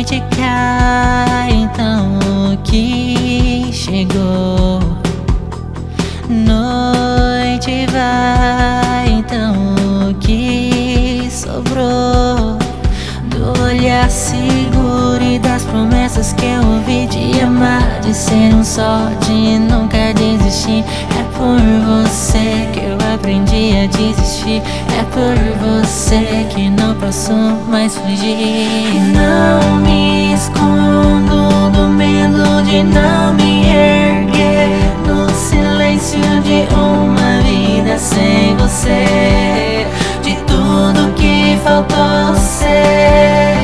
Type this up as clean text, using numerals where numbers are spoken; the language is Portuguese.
noite cai, então o que chegou? Noite vai, então o que sobrou? Do olhar seguro e das promessas que eu ouvi de amar, de ser um só, de nunca desistir. É por você que eu aprendi a desistir. É por você que não posso mais fugir. Não me escondo do medo de não me erguer, no silêncio de uma vida sem você, de tudo que faltou ser.